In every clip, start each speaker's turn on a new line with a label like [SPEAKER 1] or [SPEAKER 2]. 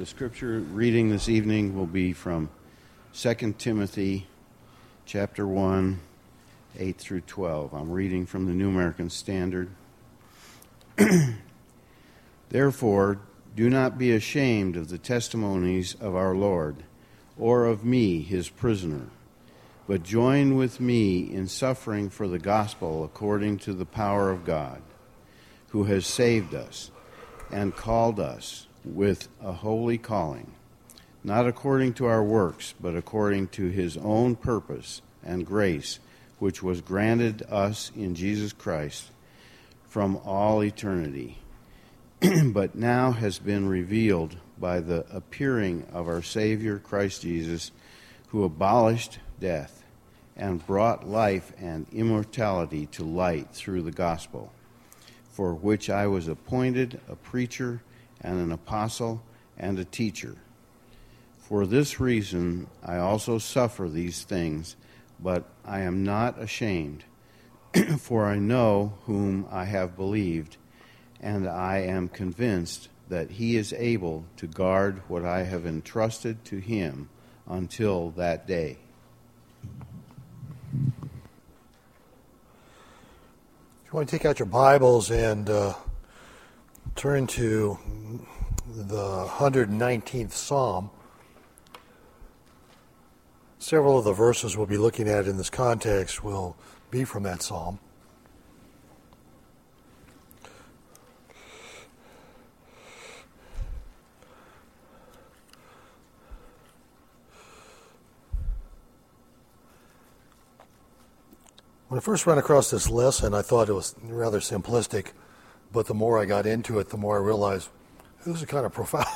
[SPEAKER 1] The scripture reading this evening will be from 2 Timothy chapter 1, 8 through 12. I'm reading from the New American Standard. Therefore, do not be ashamed of the testimonies of our Lord, or of me, his prisoner, but join with me in suffering for the gospel according to the power of God, who has saved us and called us with a holy calling, not according to our works, but according to his own purpose and grace, which was granted us in Jesus Christ from all eternity, but now has been revealed by the appearing of our Savior Christ Jesus, who abolished death and brought life and immortality to light through the gospel, for which I was appointed a preacher and an apostle and a teacher. For this reason I also suffer these things, but I am not ashamed, for I know whom I have believed, and I am convinced that he is able to guard what I have entrusted to him until that day.
[SPEAKER 2] If you want to take out your Bibles and turn to the 119th Psalm, several of the verses we'll be looking at in this context will be from that psalm. When I first ran across this lesson, I thought it was rather simplistic, but the more I got into it, the more I realized this is kind of profound.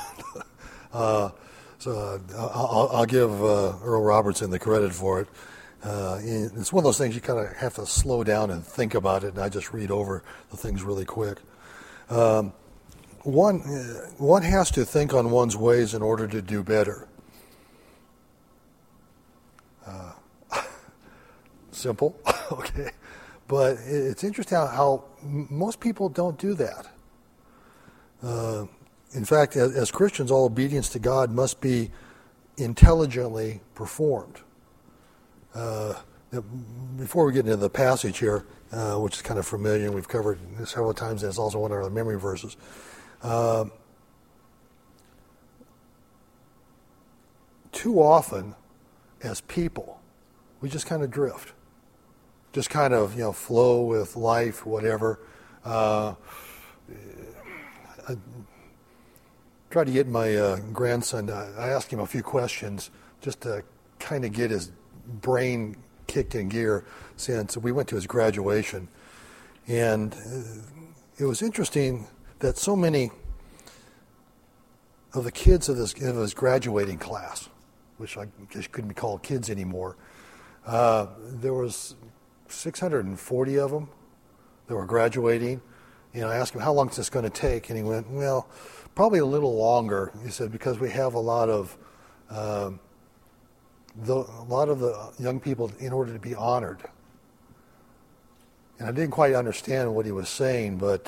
[SPEAKER 2] So I'll give Earl Robertson the credit for it. It's one of those things you kind of have to slow down and think about it, and I just read over the things really quick. One has to think on one's ways in order to do better. Simple, okay, but it's interesting how most people don't do that. In fact, as Christians, all obedience to God must be intelligently performed. Before we get into the passage here, which is kind of familiar, and we've covered it several times, and it's also one of our memory verses. Too often, as people, we just kind of drift. Just kind of, flow with life, whatever. I tried to get my grandson, I asked him a few questions just to kind of get his brain kicked in gear since we went to his graduation. And it was interesting that so many of the kids of his graduating class, which I guess couldn't be called kids anymore, there was 640 of them that were graduating. I asked him, how long is this going to take? And he went, well, probably a little longer. He said, because we have a lot of the young people in order to be honored. And I didn't quite understand what he was saying, but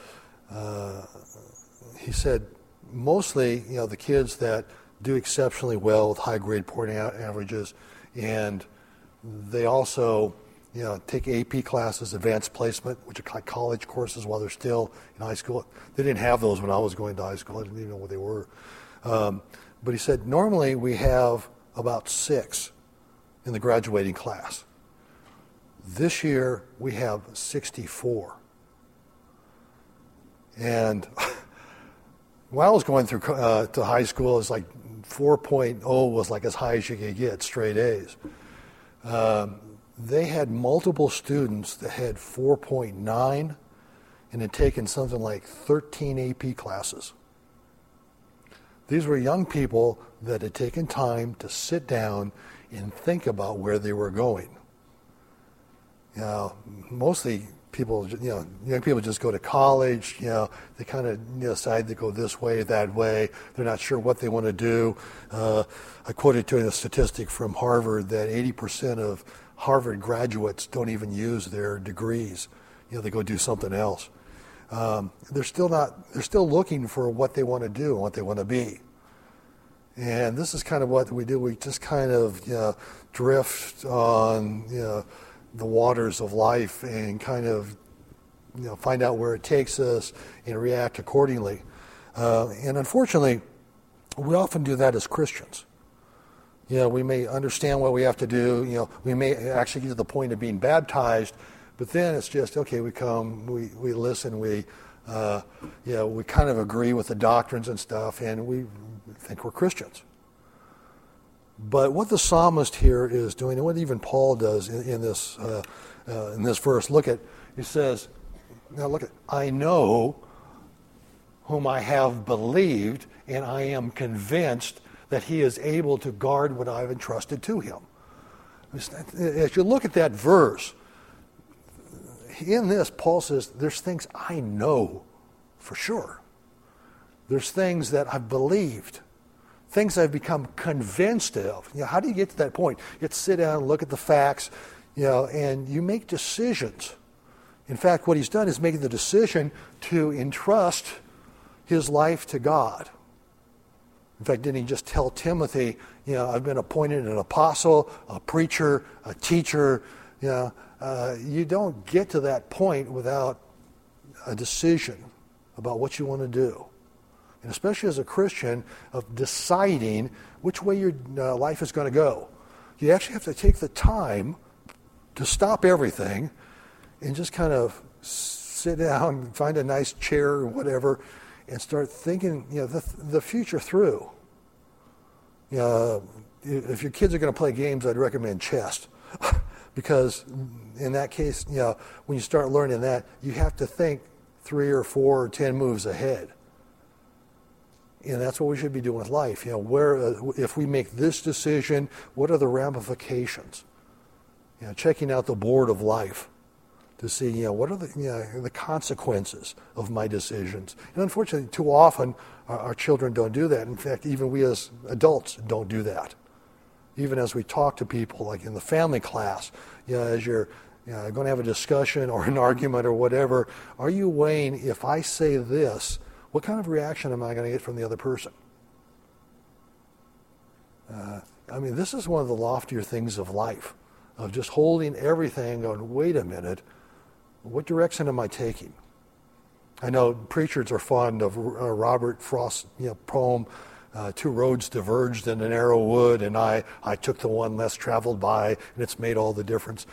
[SPEAKER 2] he said, mostly, the kids that do exceptionally well with high grade point averages, and they also take AP classes, advanced placement, which are like college courses while they're still in high school. They didn't have those when I was going to high school. I didn't even know what they were. But he said, normally we have about 6 in the graduating class. This year we have 64. And when I was going through to high school, it's like 4.0 was like as high as you could get, straight A's. They had multiple students that had 4.9 and had taken something like 13 AP classes. These were young people that had taken time to sit down and think about where they were going. Mostly people, young people just go to college, they kind of decide to go this way, that way. They're not sure what they want to do. I quoted to a statistic from Harvard that 80% of Harvard graduates don't even use their degrees. They go do something else. They're still looking for what they want to do and what they want to be. And this is kind of what we do. We just kind of drift on the waters of life and kind of find out where it takes us and react accordingly. And unfortunately, we often do that as Christians. We may understand what we have to do. We may actually get to the point of being baptized, but then it's just, okay, we come, we listen, we kind of agree with the doctrines and stuff, and we think we're Christians. But what the psalmist here is doing, and what even Paul does in this verse, he says, now look at, I know whom I have believed, and I am convinced that he is able to guard what I've entrusted to him. As you look at that verse, in this, Paul says, there's things I know for sure. There's things that I've believed, things I've become convinced of. How do you get to that point? You have to sit down and look at the facts, and you make decisions. In fact, what he's done is making the decision to entrust his life to God. In fact, didn't he just tell Timothy, I've been appointed an apostle, a preacher, a teacher. You don't get to that point without a decision about what you want to do. And especially as a Christian, of deciding which way your life is going to go. You actually have to take the time to stop everything and just kind of sit down, find a nice chair or whatever, and start thinking the future through. If your kids are going to play games, I'd recommend chess. Because in that case, when you start learning that, you have to think 3 or 4 or 10 moves ahead. And that's what we should be doing with life. If we make this decision, what are the ramifications? Checking out the board of life to see, what are the consequences of my decisions. And unfortunately, too often, our children don't do that. In fact, even we as adults don't do that. Even as we talk to people, like in the family class, as you're going to have a discussion or an argument or whatever, are you weighing, if I say this, what kind of reaction am I going to get from the other person? This is one of the loftier things of life, of just holding everything, going, wait a minute, what direction am I taking? I know preachers are fond of Robert Frost's poem, 2 roads diverged in a narrow wood, and I took the one less traveled by, and it's made all the difference.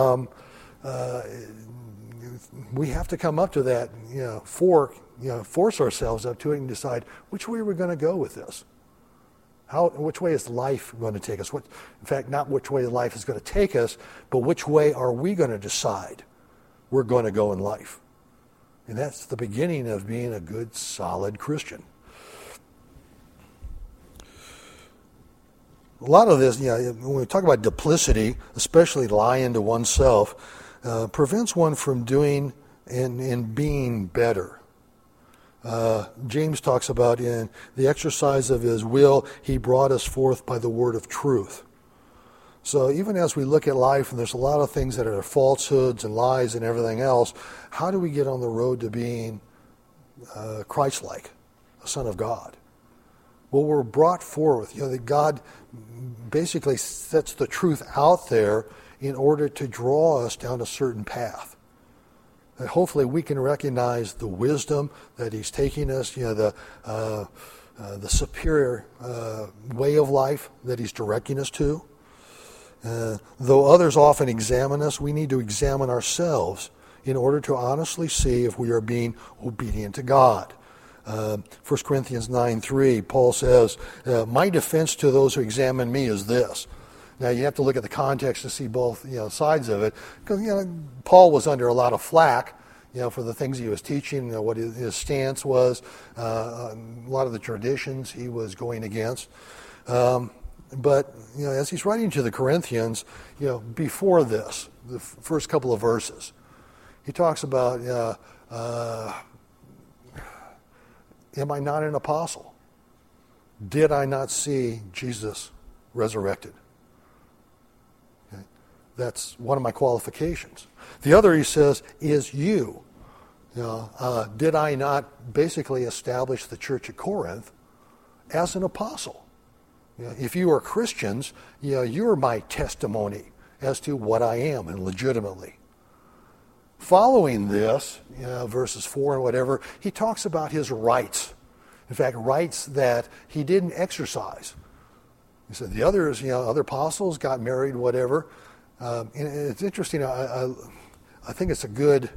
[SPEAKER 2] We have to come up to that force ourselves up to it and decide which way we're going to go with this. Which way is life going to take us? In fact, not which way life is going to take us, but which way are we going to decide we're going to go in life? And that's the beginning of being a good, solid Christian. A lot of this, when we talk about duplicity, especially lying to oneself, prevents one from doing and being better. James talks about in the exercise of his will, he brought us forth by the word of truth. So even as we look at life, and there's a lot of things that are falsehoods and lies and everything else, how do we get on the road to being Christ-like, a son of God? Well, we're brought forth. That God basically sets the truth out there in order to draw us down a certain path. And hopefully we can recognize the wisdom that he's taking us, the superior way of life that he's directing us to. Though others often examine us, we need to examine ourselves in order to honestly see if we are being obedient to God. 1 Corinthians 9:3, Paul says, my defense to those who examine me is this. Now you have to look at the context to see both sides of it, because Paul was under a lot of flack for the things he was teaching, what his stance was, a lot of the traditions he was going against. But as he's writing to the Corinthians, before this, the first couple of verses, he talks about, am I not an apostle? Did I not see Jesus resurrected? Okay. That's one of my qualifications. The other, he says, is you. Did I not basically establish the church at Corinth as an apostle? If you are Christians, you're my testimony as to what I am and legitimately. Following this, verses 4 and whatever, he talks about his rights. In fact, rights that he didn't exercise. He said the others, other apostles got married, whatever. And it's interesting. I think it's a good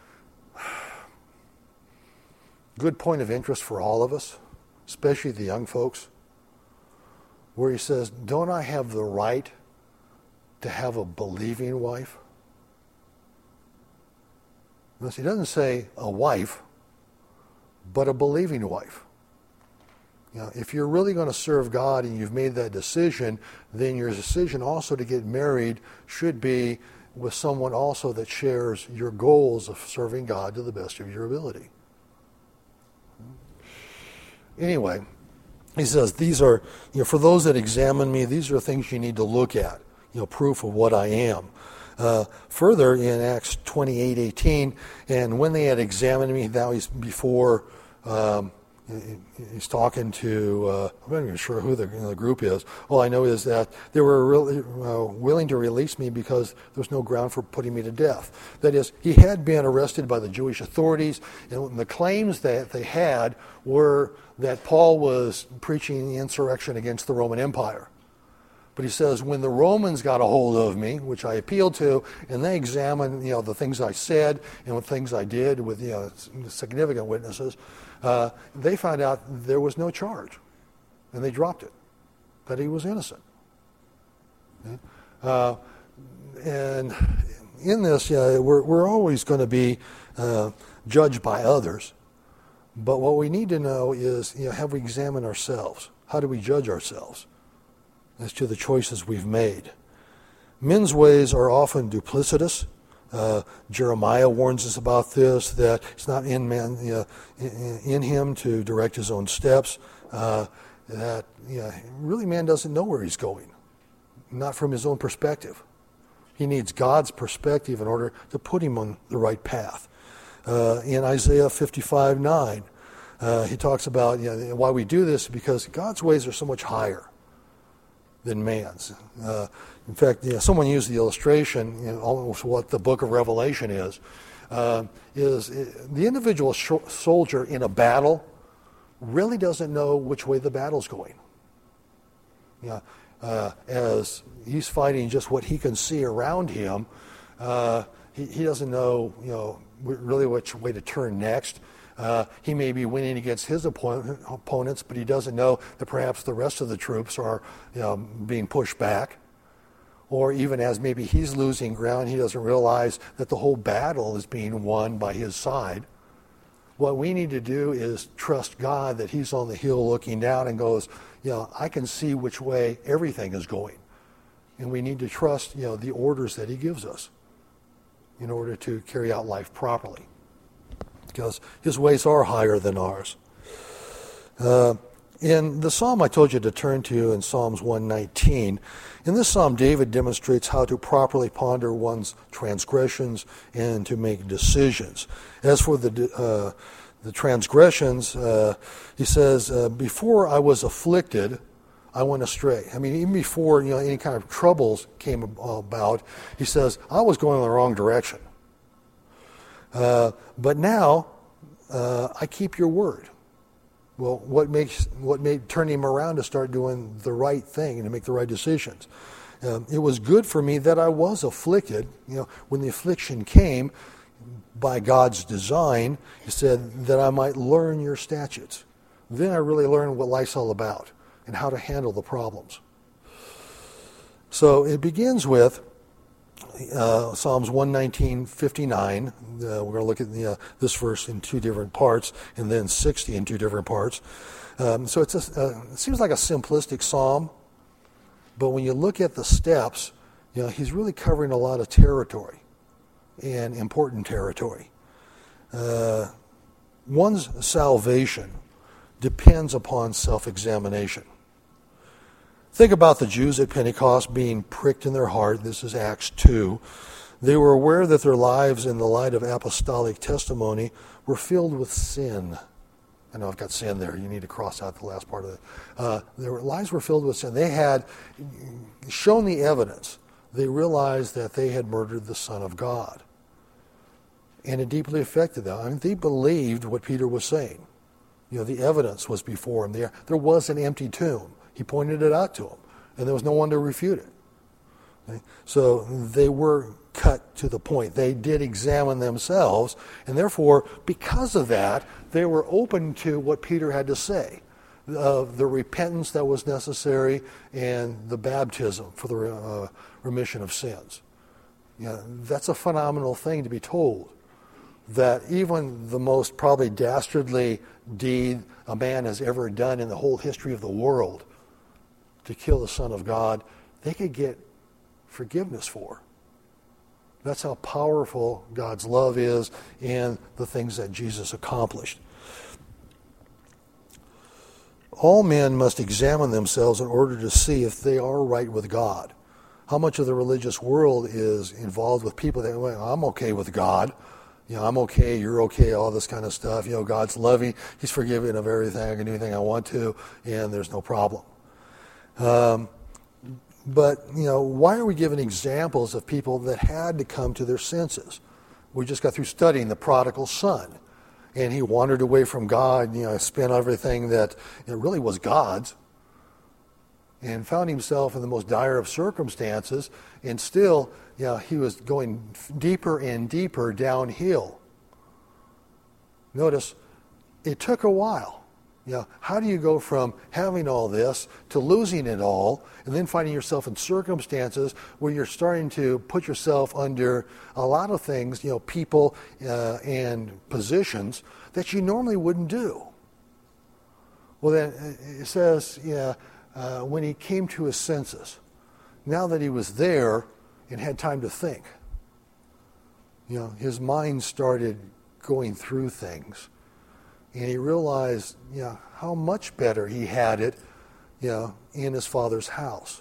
[SPEAKER 2] point of interest for all of us, especially the young folks, where he says, don't I have the right to have a believing wife? Notice he doesn't say a wife, but a believing wife. If you're really going to serve God and you've made that decision, then your decision also to get married should be with someone also that shares your goals of serving God to the best of your ability. Anyway, he says, these are, for those that examine me, these are things you need to look at, proof of what I am. Further, in Acts 28:18, and when they had examined me, now he's before, he's talking to, I'm not even sure who the group is. All I know is that they were really, willing to release me because there was no ground for putting me to death. That is, he had been arrested by the Jewish authorities, and the claims that they had were that Paul was preaching the insurrection against the Roman Empire. But he says, when the Romans got a hold of me, which I appealed to, and they examined, the things I said and the things I did with, significant witnesses, they found out there was no charge, and they dropped it, that he was innocent. Okay? And in this, we're always going to be judged by others, but what we need to know is, have we examined ourselves? How do we judge ourselves as to the choices we've made? Men's ways are often duplicitous. Jeremiah warns us about this, that it's not in man, in him to direct his own steps. That really man doesn't know where he's going, not from his own perspective. He needs God's perspective in order to put him on the right path. In Isaiah 55:9, he talks about why we do this, because God's ways are so much higher than man's. In fact, someone used the illustration, almost what the book of Revelation is the individual soldier in a battle really doesn't know which way the battle's going. As he's fighting just what he can see around him, he doesn't know, really which way to turn next. He may be winning against his opponents, but he doesn't know that perhaps the rest of the troops are being pushed back. Or even as maybe he's losing ground, he doesn't realize that the whole battle is being won by his side. What we need to do is trust God that he's on the hill looking down and goes, I can see which way everything is going. And we need to trust, the orders that he gives us in order to carry out life properly, because his ways are higher than ours. In the psalm I told you to turn to, in Psalms 119, in this psalm David demonstrates how to properly ponder one's transgressions and to make decisions. As for the transgressions, he says, before I was afflicted, I went astray. I mean, even before any kind of troubles came about, he says, I was going in the wrong direction. But now, I keep your word. Well, what made turn him around to start doing the right thing and to make the right decisions? It was good for me that I was afflicted. When the affliction came, by God's design, he said that I might learn your statutes. Then I really learned what life's all about and how to handle the problems. So it begins with Psalms 119:59. We're going to look at this verse in two different parts, and then 60 in two different parts. So it seems like a simplistic psalm, but when you look at the steps, he's really covering a lot of territory, and important territory. One's salvation depends upon self-examination. Think about the Jews at Pentecost being pricked in their heart. This is Acts 2. They were aware that their lives in the light of apostolic testimony were filled with sin. I know I've got sin there. You need to cross out the last part of it. Their lives were filled with sin. They had shown the evidence. They realized that they had murdered the Son of God. And it deeply affected them. I mean, they believed what Peter was saying. The evidence was before him. There was an empty tomb. He pointed it out to them, and there was no one to refute it. Okay? So they were cut to the point. They did examine themselves, and therefore, because of that, they were open to what Peter had to say, of the repentance that was necessary and the baptism for the remission of sins. That's a phenomenal thing to be told, that even the most probably dastardly deed a man has ever done in the whole history of the world, to kill the Son of God, they could get forgiveness for. That's how powerful God's love is and the things that Jesus accomplished. All men must examine themselves in order to see if they are right with God. How much of the religious world is involved with people that, well, I'm okay with God. I'm okay, you're okay, all this kind of stuff. God's loving, He's forgiving of everything. I can do anything I want to, and there's no problem. But why are we given examples of people that had to come to their senses? We just got through studying the prodigal son, and he wandered away from God, spent everything that really was God's, and found himself in the most dire of circumstances, and still, he was going deeper and deeper downhill. Notice, it took a while. How do you go from having all this to losing it all, and then finding yourself in circumstances where you're starting to put yourself under a lot of things, people and positions that you normally wouldn't do? Well, then it says, when he came to his senses, now that he was there and had time to think, his mind started going through things. And he realized, how much better he had it, in his Father's house.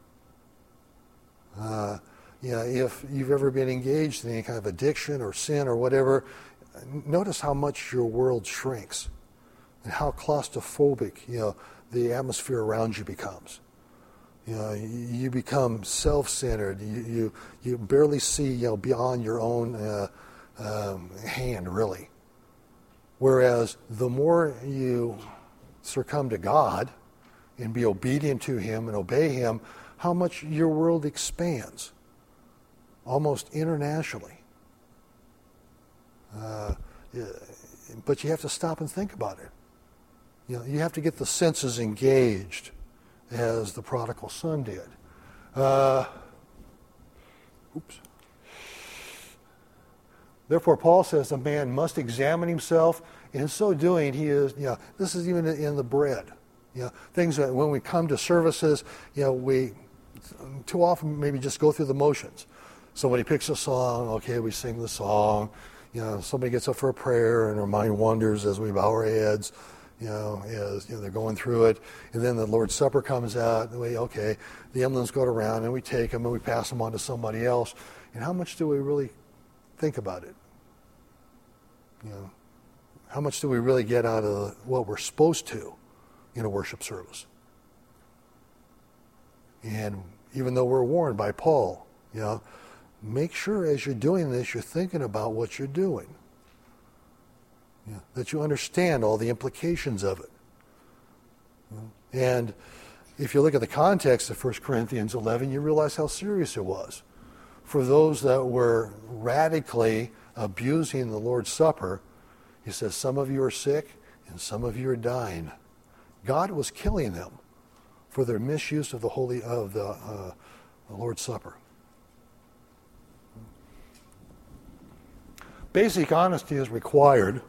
[SPEAKER 2] If you've ever been engaged in any kind of addiction or sin or whatever, notice how much your world shrinks and how claustrophobic, the atmosphere around you becomes. You become self-centered. You barely see, beyond your own hand, really. Whereas the more you succumb to God and be obedient to Him and obey Him, how much your world expands, almost internationally. But you have to stop and think about it. You have to get the senses engaged, as the prodigal son did. Therefore, Paul says a man must examine himself, and in so doing, he is, this is even in the bread. Things that when we come to services, we too often maybe just go through the motions. Somebody picks a song, okay, we sing the song. Somebody gets up for a prayer, and our mind wanders as we bow our heads, as they're going through it. And then the Lord's Supper comes out, and the emblems go around, and we take them, and we pass them on to somebody else. And how much do we really think about it? How much do we really get out of what we're supposed to in a worship service? And even though we're warned by Paul, make sure as you're doing this, you're thinking about what you're doing. That you understand all the implications of it. And if you look at the context of 1 Corinthians 11, you realize how serious it was. For those that were radically abusing the Lord's Supper, he says, some of you are sick and some of you are dying. God was killing them for their misuse of the Lord's Supper. Basic honesty is required.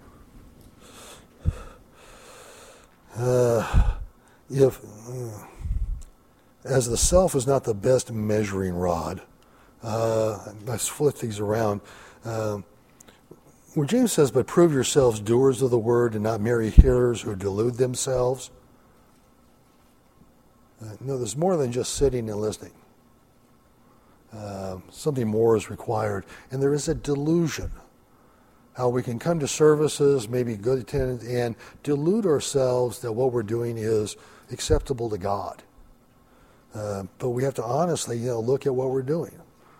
[SPEAKER 2] As the self is not the best measuring rod. Let's flip these around. Where James says, but prove yourselves doers of the word and not merely hearers who delude themselves. No, there's more than just sitting and listening. Something more is required. And there is a delusion. how we can come to services, maybe good attendance, and delude ourselves that what we're doing is acceptable to God. But we have to honestly, look at what we're doing.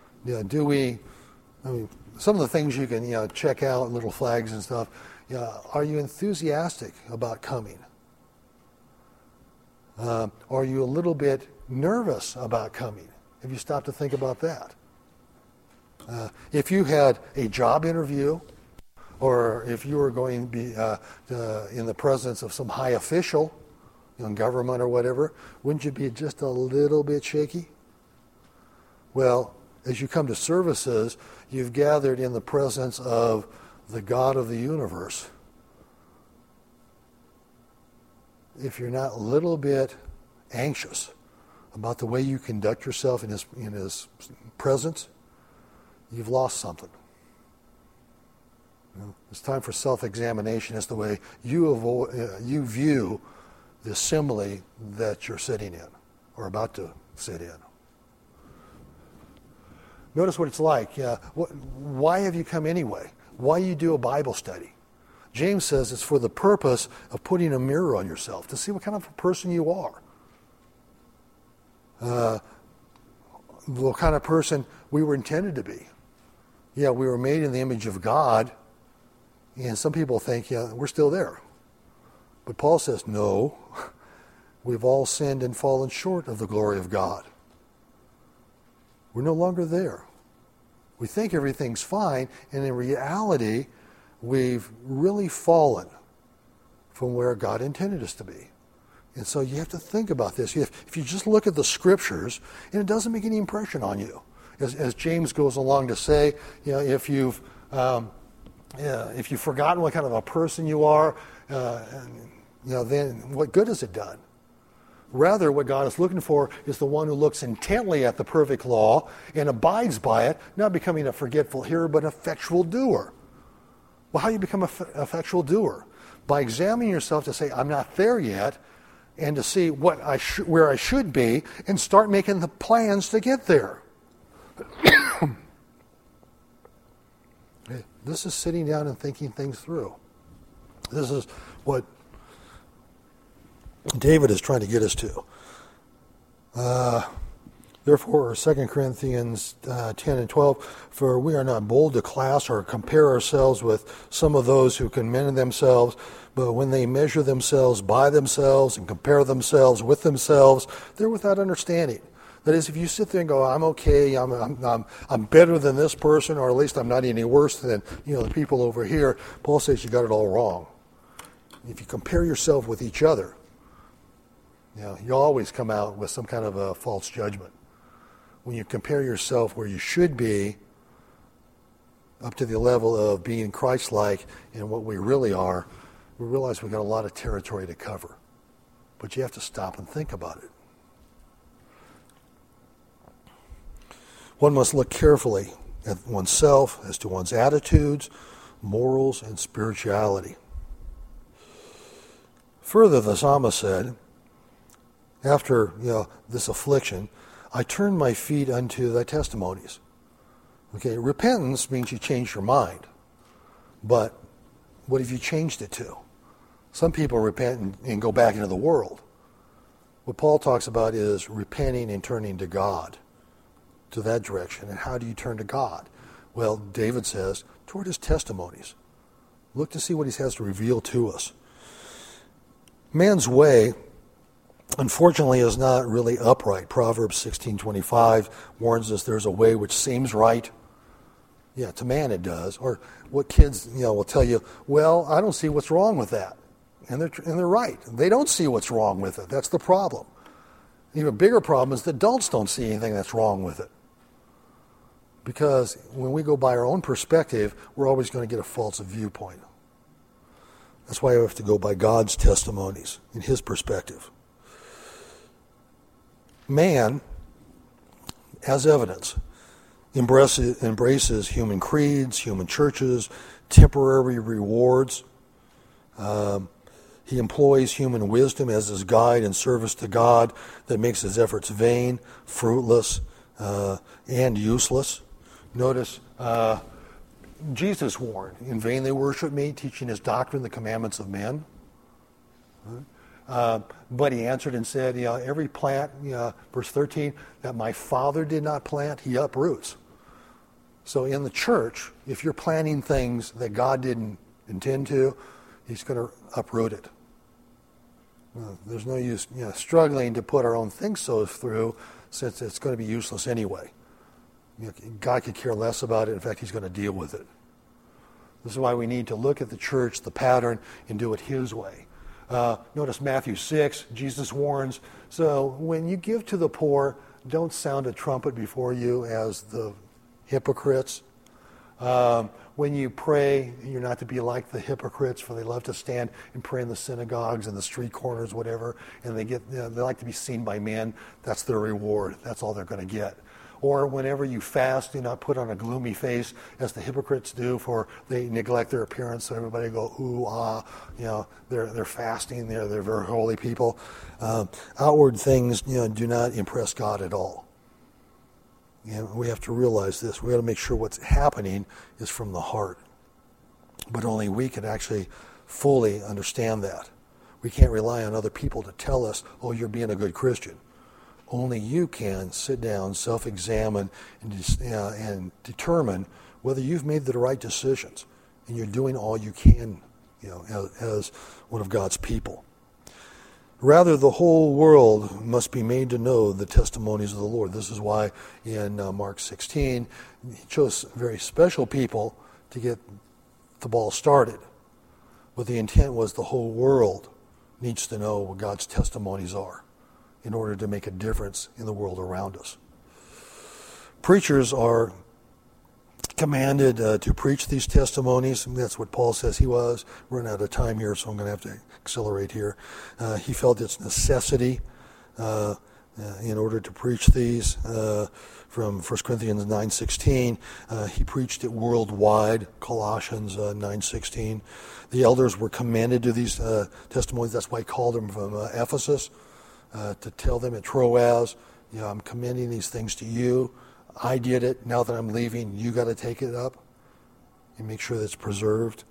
[SPEAKER 2] Some of the things you can, check out, little flags and stuff. Are you enthusiastic about coming? Are you a little bit nervous about coming? Have you stopped to think about that? If you had a job interview, or if you were going to be in the presence of some high official in government or whatever, wouldn't you be just a little bit shaky? Well, as you come to services, you've gathered in the presence of the God of the universe. If you're not a little bit anxious about the way you conduct yourself in his presence, you've lost something. It's time for self-examination as to the way you view the assembly that you're sitting in or about to sit in. Notice what it's like. Why have you come anyway? Why you do a Bible study? James says it's for the purpose of putting a mirror on yourself to see what kind of a person you are. The kind of person we were intended to be. Yeah, we were made in the image of God, and some people think, we're still there. But Paul says, no, we've all sinned and fallen short of the glory of God. We're no longer there. We think everything's fine, and in reality, we've really fallen from where God intended us to be. And so you have to think about this. If you just look at the scriptures, and it doesn't make any impression on you. As James goes along to say, if you've forgotten what kind of a person you are, then what good has it done? Rather, what God is looking for is the one who looks intently at the perfect law and abides by it, not becoming a forgetful hearer, but an effectual doer. Well, how do you become an effectual doer? By examining yourself to say, I'm not there yet, and to see where I should be, and start making the plans to get there. This is sitting down and thinking things through. This is what David is trying to get us to. Therefore, 2 Corinthians 10 and 12, for we are not bold to class or compare ourselves with some of those who commend themselves, but when they measure themselves by themselves and compare themselves with themselves, they're without understanding. That is, if you sit there and go, I'm okay, I'm better than this person, or at least I'm not any worse than the people over here, Paul says you got it all wrong. If you compare yourself with each other, you always come out with some kind of a false judgment. When you compare yourself where you should be up to the level of being Christ-like and what we really are, we realize we've got a lot of territory to cover. But you have to stop and think about it. One must look carefully at oneself as to one's attitudes, morals, and spirituality. Further, the psalmist said, after this affliction, I turn my feet unto thy testimonies. Okay, repentance means you change your mind. But what have you changed it to? Some people repent and go back into the world. What Paul talks about is repenting and turning to God, to that direction. And how do you turn to God? Well, David says, toward his testimonies. Look to see what he has to reveal to us. Man's way, unfortunately, is not really upright. Proverbs 16:25 warns us there's a way which seems right. Yeah, to man it does. Or what kids will tell you, well, I don't see what's wrong with that. And they're right. They don't see what's wrong with it. That's the problem. Even bigger problem is that adults don't see anything that's wrong with it. Because when we go by our own perspective, we're always going to get a false viewpoint. That's why we have to go by God's testimonies in his perspective. Man, as evidence, embraces human creeds, human churches, temporary rewards. He employs human wisdom as his guide in service to God that makes his efforts vain, fruitless, and useless. Notice Jesus warned, in vain they worship me, teaching his doctrine, the commandments of men. But he answered and said, every plant, verse 13, that my Father did not plant, he uproots. So in the church, if you're planting things that God didn't intend to, he's going to uproot it. There's no use struggling to put our own think so through, since it's going to be useless anyway. God could care less about it. In fact, he's going to deal with it. This is why we need to look at the church, the pattern, and do it his way. Notice Matthew 6, Jesus warns, so when you give to the poor, don't sound a trumpet before you as the hypocrites. When you pray, you're not to be like the hypocrites, for they love to stand and pray in the synagogues and the street corners, whatever, and they like to be seen by men. That's their reward. That's all they're going to get. Or whenever you fast, do not put on a gloomy face as the hypocrites do, for they neglect their appearance, so everybody go, ooh, ah, they're fasting, they're very holy people. Outward things, do not impress God at all. And we have to realize this. We got to make sure what's happening is from the heart. But only we can actually fully understand that. We can't rely on other people to tell us, oh, you're being a good Christian. Only you can sit down, self-examine, and determine whether you've made the right decisions and you're doing all you can, as one of God's people. Rather, the whole world must be made to know the testimonies of the Lord. This is why in Mark 16, he chose very special people to get the ball started. But the intent was the whole world needs to know what God's testimonies are in order to make a difference in the world around us. Preachers are commanded to preach these testimonies, and that's what Paul says he was. We're running out of time here, so I'm going to have to accelerate here. He felt its necessity in order to preach these. From 1 Corinthians 9:16, he preached it worldwide, Colossians 9:16. The elders were commanded to these testimonies. That's why he called them from Ephesus, to tell them at Troas, I'm commending these things to you. I did it. Now that I'm leaving, you got to take it up and make sure that it's preserved.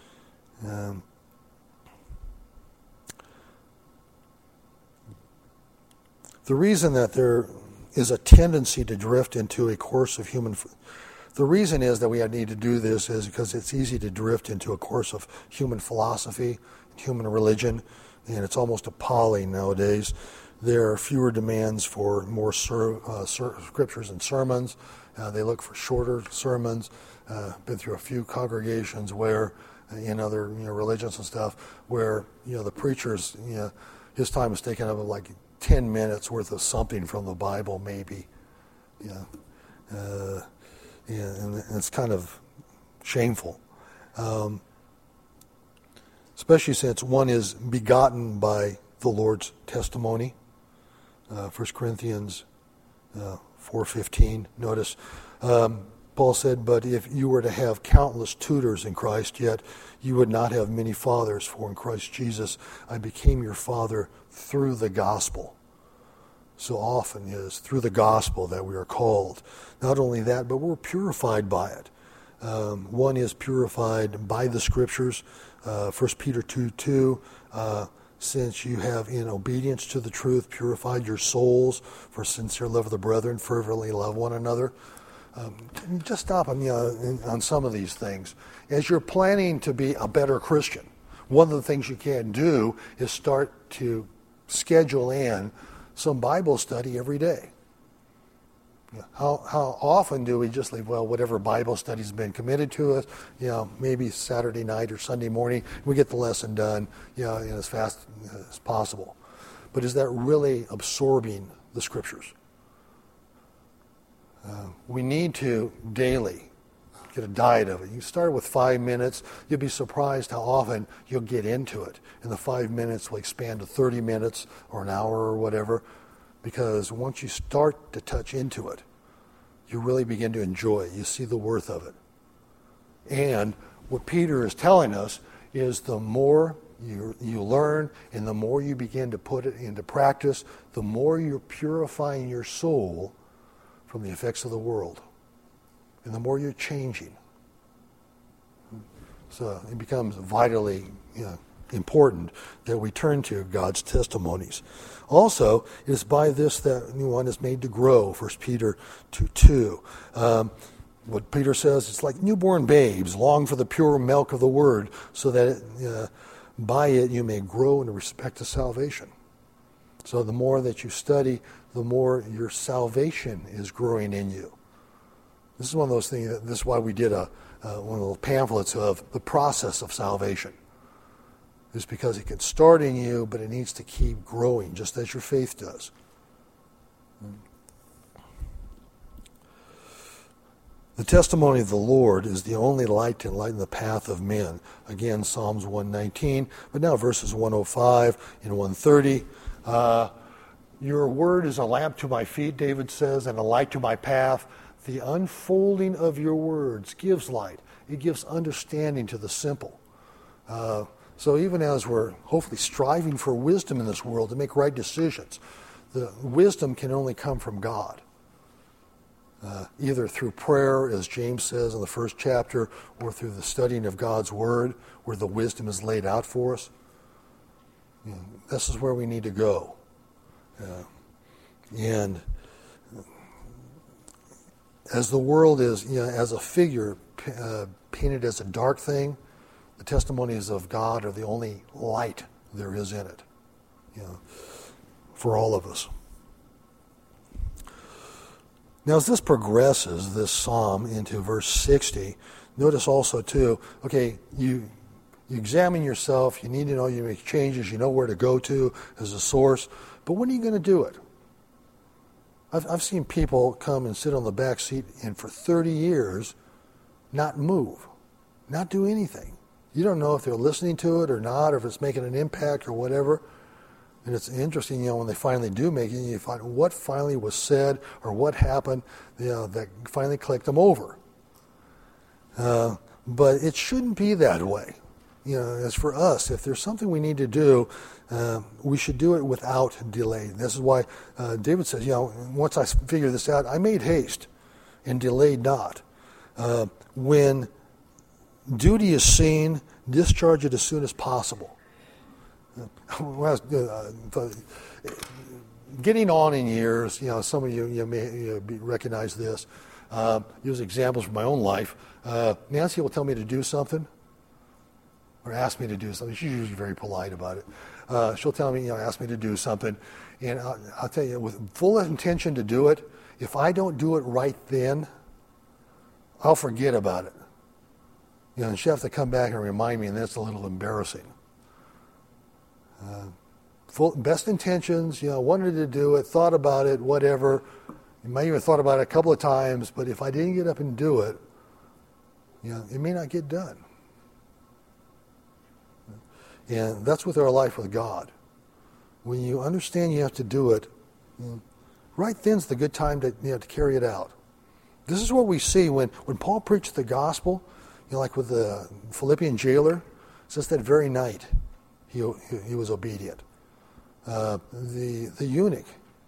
[SPEAKER 2] The reason that there is a tendency to drift into a course of the reason is that we need to do this is because it's easy to drift into a course of human philosophy, human religion, and it's almost appalling nowadays. There are fewer demands for more scriptures and sermons. They look for shorter sermons. Been through a few congregations where, in other religions and stuff, where the preachers, his time is taken up with like 10 minutes worth of something from the Bible, maybe. And it's kind of shameful, especially since one is begotten by the Lord's testimony. 1 Corinthians 4:15. Notice Paul said, but if you were to have countless tutors in Christ, yet you would not have many fathers, for in Christ Jesus I became your father through the gospel. So often it is through the gospel that we are called. Not only that, but we're purified by it. One is purified by the scriptures. 1 Peter 2:2, since you have, in obedience to the truth, purified your souls for sincere love of the brethren, fervently love one another. Just stop on some of these things. As you're planning to be a better Christian, one of the things you can do is start to schedule in some Bible study every day. How often do we just leave, whatever Bible study's been committed to us, maybe Saturday night or Sunday morning, we get the lesson done, as fast as possible. But is that really absorbing the Scriptures? We need to daily get a diet of it. You start with 5 minutes, you'll be surprised how often you'll get into it. And the 5 minutes will expand to 30 minutes or an hour or whatever. Because once you start to touch into it, you really begin to enjoy it. You see the worth of it. And what Peter is telling us is the more you learn and the more you begin to put it into practice, the more you're purifying your soul from the effects of the world. And the more you're changing. So it becomes vitally important that we turn to God's testimonies. Also, it is by this that one is made to grow, 1 Peter 2:2. What Peter says, it's like newborn babes, long for the pure milk of the word, so that by it you may grow in respect to salvation. So the more that you study, the more your salvation is growing in you. This is one of those things, this is why we did one of those pamphlets of the process of salvation. It's because it can start in you, but it needs to keep growing, just as your faith does. The testimony of the Lord is the only light to enlighten the path of men. Again, Psalms 119, but now verses 105 and 130. Your word is a lamp to my feet, David says, and a light to my path. The unfolding of your words gives light. It gives understanding to the simple. So even as we're hopefully striving for wisdom in this world to make right decisions, the wisdom can only come from God. Either through prayer, as James says in the first chapter, or through the studying of God's Word, where the wisdom is laid out for us. This is where we need to go. And as the world is, as a figure painted as a dark thing, the testimonies of God are the only light there is in it, for all of us. Now, as this progresses, this psalm, into verse 60, notice also, too, okay, you examine yourself, you need to know, you make changes, you know where to go to as a source, but when are you going to do it? I've seen people come and sit on the back seat and for 30 years not move, not do anything. You don't know if they're listening to it or not, or if it's making an impact or whatever. And it's interesting, when they finally do make it, you find what finally was said or what happened, that finally clicked them over. But it shouldn't be that way. As for us, if there's something we need to do, we should do it without delay. This is why David says, once I figured this out, I made haste and delayed not. When duty is seen, discharge it as soon as possible. Getting on in years, some of you may recognize this. Use examples from my own life. Nancy will tell me to do something, or ask me to do something. She's usually very polite about it. She'll tell me, ask me to do something, and I'll tell you, with full intention to do it, if I don't do it right then, I'll forget about it. And she'll have to come back and remind me, and that's a little embarrassing. Best intentions, wanted to do it, thought about it, whatever. You might even thought about it a couple of times, but if I didn't get up and do it, it may not get done. And that's with our life with God. When you understand you have to do it, right then's the good time to carry it out. This is what we see when Paul preached the gospel, like with the Philippian jailer. It says that very night he was obedient. The eunuch,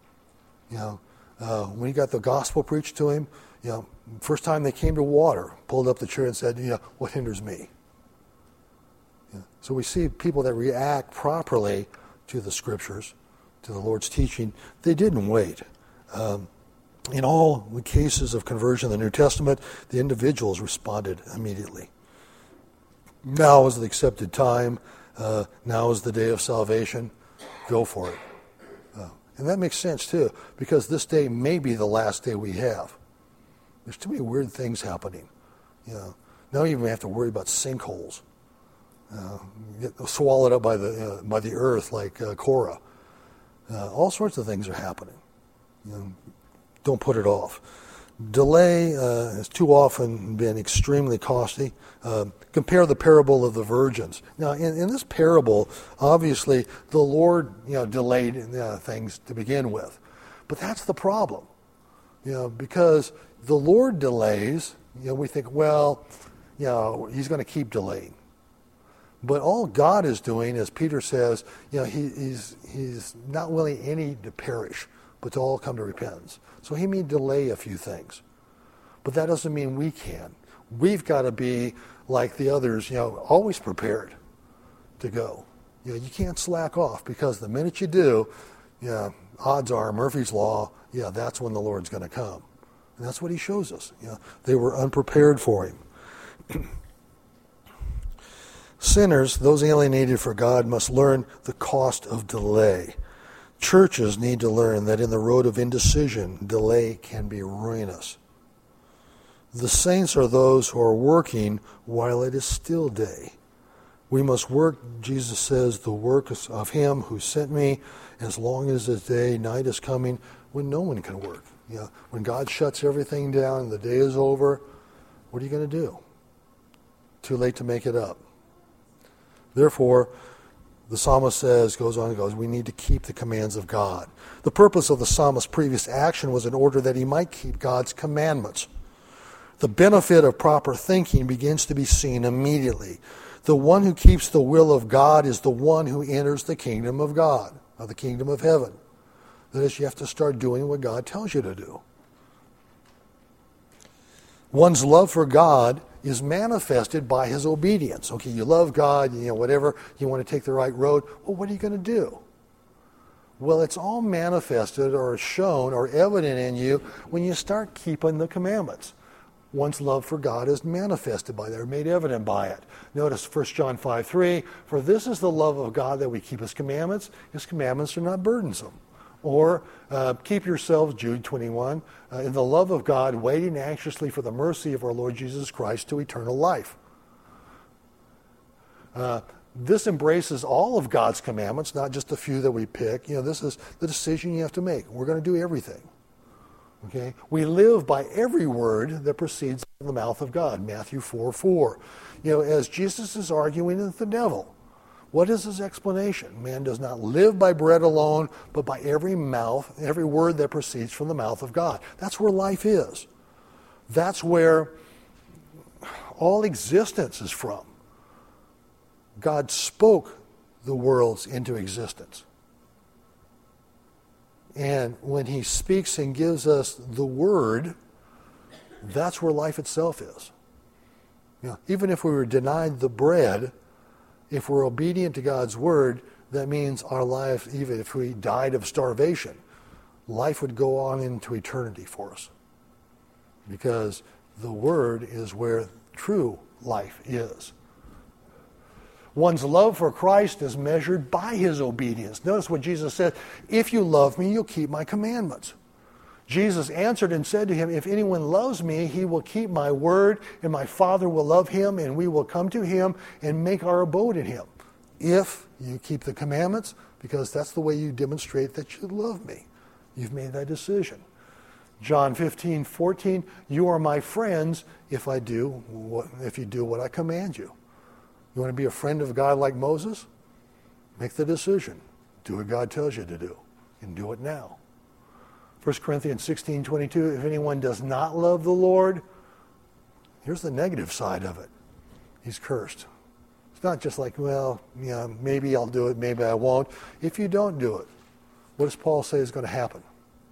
[SPEAKER 2] when he got the gospel preached to him, first time they came to water, pulled up the chair and said, what hinders me? So we see people that react properly to the scriptures, to the Lord's teaching. They didn't wait. In all the cases of conversion in the New Testament, the individuals responded immediately. Now is the accepted time. Now is the day of salvation. Go for it. And that makes sense, too, because this day may be the last day we have. There's too many weird things happening. Now you even have to worry about sinkholes. Get swallowed up by the earth like Korah. All sorts of things are happening. Don't put it off. Delay has too often been extremely costly. Compare the parable of the virgins. Now, in this parable, obviously, the Lord delayed things to begin with. But that's the problem. Because the Lord delays, we think, well, he's going to keep delaying. But all God is doing, as Peter says, he's not willing any to perish, but to all come to repentance. So he may delay a few things. But that doesn't mean we can. we've got to be like the others, always prepared to go. You can't slack off, because the minute you do, odds are, Murphy's Law, that's when the Lord's going to come. And that's what he shows us. They were unprepared for him. Sinners, those alienated for God, must learn the cost of delay. Churches need to learn that in the road of indecision, delay can be ruinous. The saints are those who are working while it is still day. We must work, Jesus says, the work of him who sent me, as long as the day, night is coming, when no one can work. When God shuts everything down and the day is over, what are you going to do? Too late to make it up. Therefore, the psalmist goes on, we need to keep the commands of God. The purpose of the psalmist's previous action was in order that he might keep God's commandments. The benefit of proper thinking begins to be seen immediately. The one who keeps the will of God is the one who enters the kingdom of God, or the kingdom of heaven. That is, you have to start doing what God tells you to do. One's love for God is manifested by his obedience. Okay, you love God, whatever, you want to take the right road. Well, what are you going to do? Well, it's all manifested or shown or evident in you when you start keeping the commandments. One's love for God is manifested by that, or made evident by it. Notice 1 John 5:3, for this is the love of God, that we keep his commandments. His commandments are not burdensome. Or keep yourselves, Jude 21, in the love of God, waiting anxiously for the mercy of our Lord Jesus Christ to eternal life. This embraces all of God's commandments, not just a few that we pick. This is the decision you have to make. We're going to do everything. Okay? We live by every word that proceeds from the mouth of God. Matthew 4:4. As Jesus is arguing with the devil, what is his explanation? Man does not live by bread alone, but by every word that proceeds from the mouth of God. That's where life is. That's where all existence is from. God spoke the worlds into existence. And when he speaks and gives us the word, that's where life itself is. Even if we were denied the bread, if we're obedient to God's word, that means our life, even if we died of starvation, life would go on into eternity for us. Because the word is where true life is. One's love for Christ is measured by his obedience. Notice what Jesus said, if you love me, you'll keep my commandments. Jesus answered and said to him, if anyone loves me, he will keep my word, and my Father will love him, and we will come to him and make our abode in him. If you keep the commandments, because that's the way you demonstrate that you love me. You've made that decision. John 15:14, you are my friends if you do what I command you. You want to be a friend of a guy like Moses? Make the decision. Do what God tells you to do, and do it now. 1 Corinthians 16:22, if anyone does not love the Lord, here's the negative side of it. He's cursed. It's not just like, maybe I'll do it, maybe I won't. If you don't do it, what does Paul say is going to happen?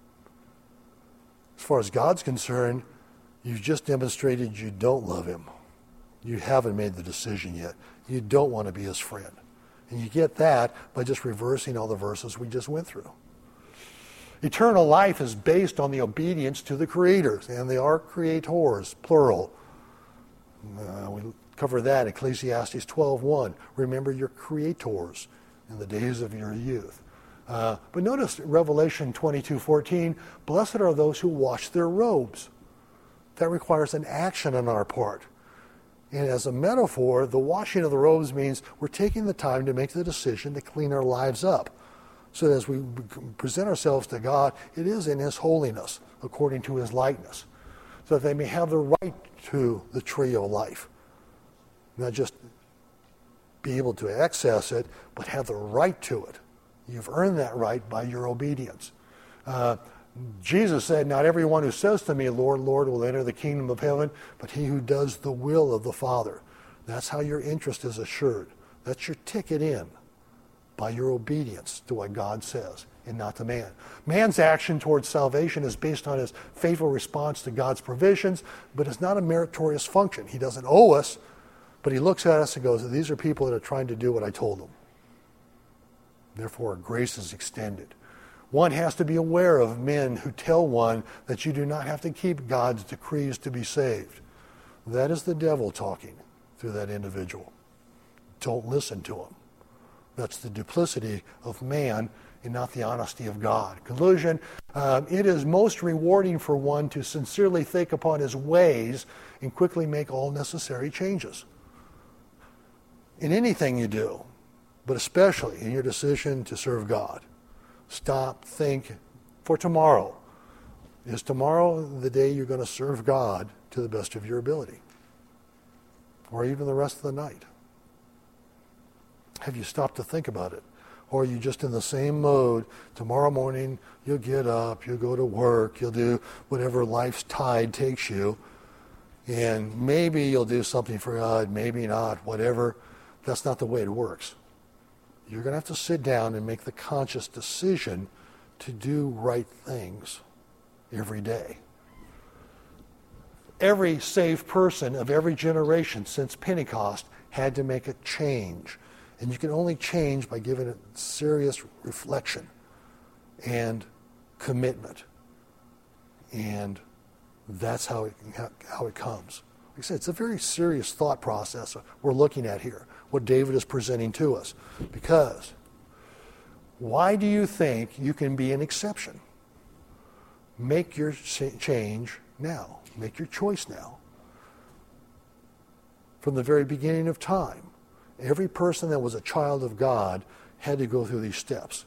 [SPEAKER 2] As far as God's concerned, you've just demonstrated you don't love him. You haven't made the decision yet. You don't want to be his friend. And you get that by just reversing all the verses we just went through. Eternal life is based on the obedience to the creators, and they are creators, plural. We cover that in Ecclesiastes 12:1. Remember your creators in the days of your youth. But notice Revelation 22:14, blessed are those who wash their robes. That requires an action on our part. And as a metaphor, the washing of the robes means we're taking the time to make the decision to clean our lives up. So that as we present ourselves to God, it is in his holiness, according to his likeness. So that they may have the right to the tree of life. Not just be able to access it, but have the right to it. You've earned that right by your obedience. Jesus said, not everyone who says to me, Lord, Lord, will enter the kingdom of heaven, but he who does the will of the Father. That's how your interest is assured. That's your ticket in, by your obedience to what God says. and not to man. Man's action towards salvation is based on his faithful response to God's provisions, but it's not a meritorious function. He doesn't owe us, but he looks at us and goes, these are people that are trying to do what I told them. Therefore, grace is extended. One has to be aware of men who tell one that you do not have to keep God's decrees to be saved. That is the devil talking through that individual. Don't listen to him. That's the duplicity of man and not the honesty of God. Conclusion, it is most rewarding for one to sincerely think upon his ways and quickly make all necessary changes. In anything you do, but especially in your decision to serve God. Stop, think for tomorrow. Is tomorrow the day you're going to serve God to the best of your ability? Or even the rest of the night? Have you stopped to think about it? Or are you just in the same mode? Tomorrow morning, you'll get up, you'll go to work, you'll do whatever life's tide takes you, and maybe you'll do something for God, maybe not, whatever. That's not the way it works. You're going to have to sit down and make the conscious decision to do right things every day. Every saved person of every generation since Pentecost had to make a change. And you can only change by giving it serious reflection and commitment. And that's how it comes. Like I said, it's a very serious thought process we're looking at here, what David is presenting to us. Because why do you think you can be an exception? Make your change now. Make your choice now. From the very beginning of time, every person that was a child of God had to go through these steps.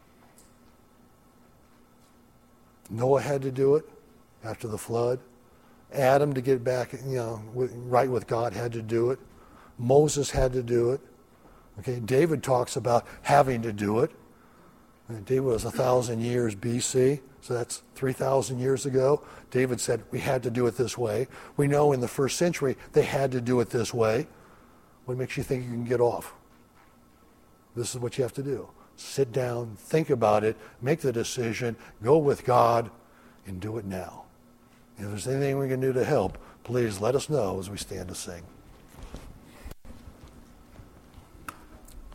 [SPEAKER 2] Noah had to do it after the flood. Adam, to get back, right with God, had to do it. Moses had to do it. Okay, David talks about having to do it. David was 1,000 years BC, so that's 3,000 years ago. David said we had to do it this way. We know in the first century they had to do it this way. What makes you think you can get off? This is what you have to do. Sit down, think about it, make the decision, go with God, and do it now. If there's anything we can do to help, please let us know as we stand to sing.